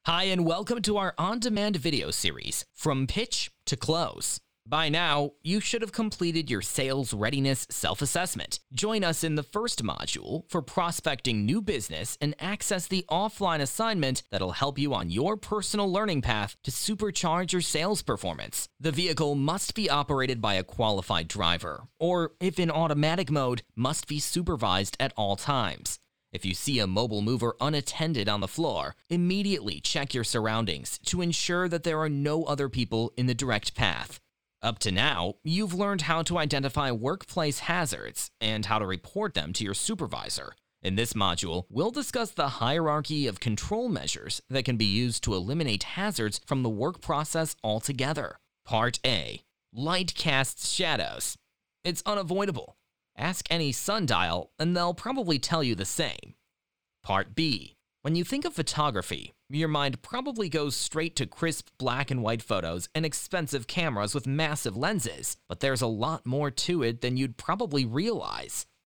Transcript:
Hi, and welcome to our on-demand video series, From Pitch to Close. By now, you should have completed your sales readiness self-assessment. Join us in the first module for prospecting new business and access the offline assignment that'll help you on your personal learning path to supercharge your sales performance. The vehicle must be operated by a qualified driver, or if in automatic mode, must be supervised at all times. If you see a mobile mover unattended on the floor, immediately check your surroundings to ensure that there are no other people in the direct path. Up to now, you've learned how to identify workplace hazards and how to report them to your supervisor. In this module, we'll discuss the hierarchy of control measures that can be used to eliminate hazards from the work process altogether. Part A. Light casts shadows. It's unavoidable. Ask any sundial, and they'll probably tell you the same. Part B. When you think of photography, your mind probably goes straight to crisp black and white photos and expensive cameras with massive lenses, but there's a lot more to it than you'd probably realize.